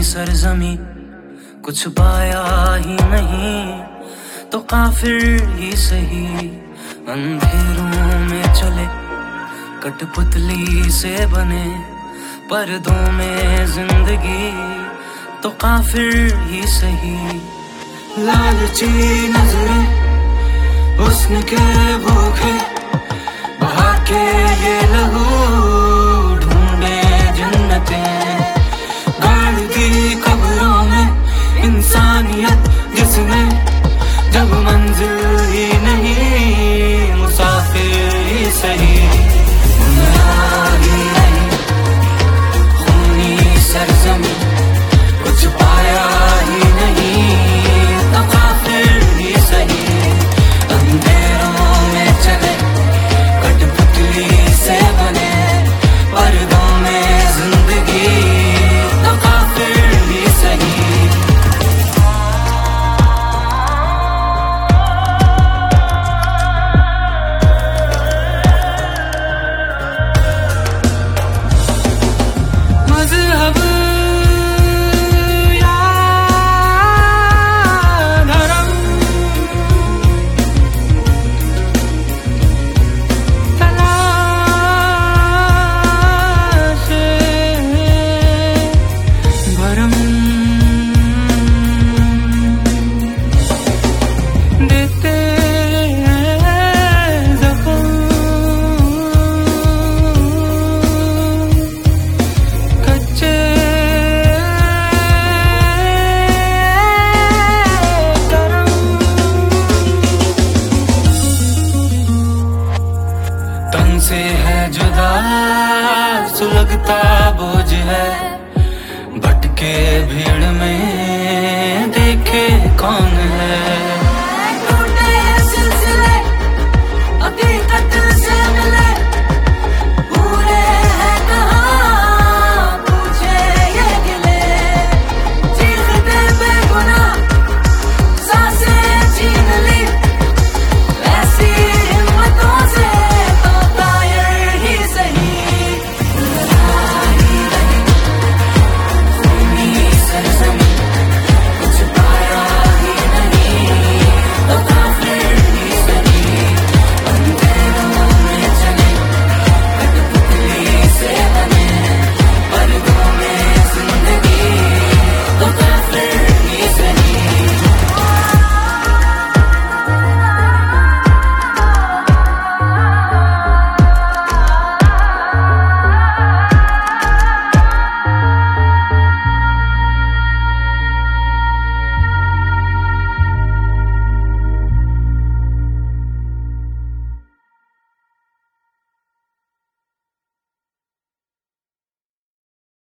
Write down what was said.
सरजमी कुछ पाया ही नहीं, तो काफिर ही सही अंधेरों में चले, कठपुतली से बने पर्दों में जिंदगी, तो काफिर ही सही। लालची नजरें हुस्न के भूखे बहा के ये लहू ढूंढे जन्नतें, गाड़ दी कब्रों में इंसानियत जिसने, जब मंजिल ही नहीं मुसाफिर ही सही। दुनिया ही नहीं खूनी सरजमी कुछ पाया ही नहीं, तो काफिर ही सही अंधेरों में चले, कठपुतली से बने पर्दों में जिंदगी, तो काफिर ही सही। मज़हब या धर्म तलाश भरम देते ज़ख्म, कच्चे करम, तन से है जुदा सुलगता बोझ है, भटके भीड़ में देखे कौन है।